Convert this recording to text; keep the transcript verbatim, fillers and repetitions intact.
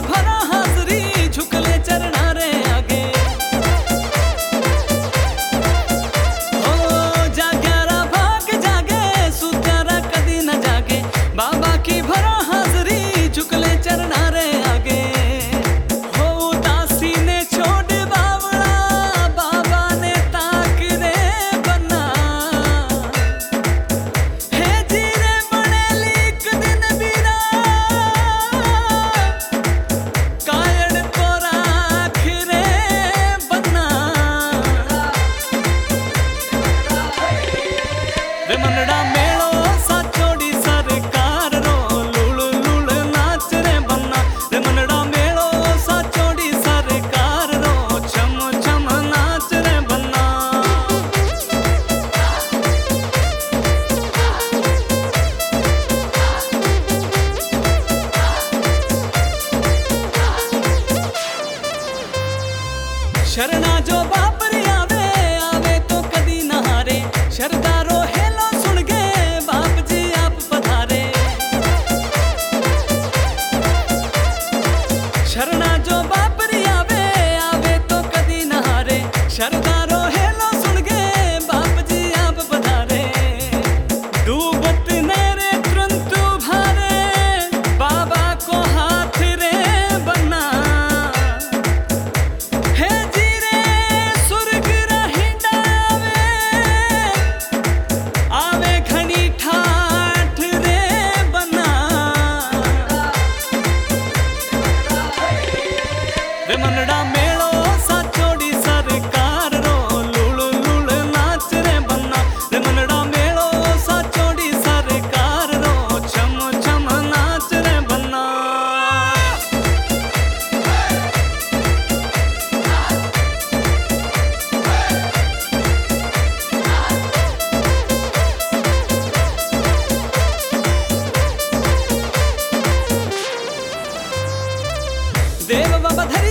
भरा हाजरी झुकले चरणा रे आगे। ओ जाग्यारा भाग जागे सुत्यारा कदी न जागे, बाबा की भरा हाजरी झुकले चरणा रे आगे। हो उदासी ने छोड़ बावड़ा बाबा ने ताक रे बना, हे जीरे बनेली एक दिन बीरा कायड़ को राख रे बना। रे मनड़ा मेलो सा छोड़ी सरकार रो लूल लूल नाच रे बन्ना। रे मनड़ा मेलो सा छोड़ी सरकार रो छम छम नाच रे बन्ना। शरणा जो बापरी आवे आवे तो कदी न हारे, शरदारो हेलो सुन के बाप जी आप पधारे। शरणा जो बापरी आवे आवे तो कदी न हारे, शरदारो हेलो सुन के बाप जी आप पधारे। डूबत नेरे त्रंतु भारे बाबा को हाथ रे बना, हे जीरे सुर्ग रहिंडा आवे आवे घनी ठाठ रे बना। रे मनड़ा मेलो सा छोड़ी सरकार रो लूल लूल नाच रे बन्ना। रे मनड़ा मेलो सा छोड़ी सरकार रो छम छम नाच रे बन्ना। देव बाबा धरी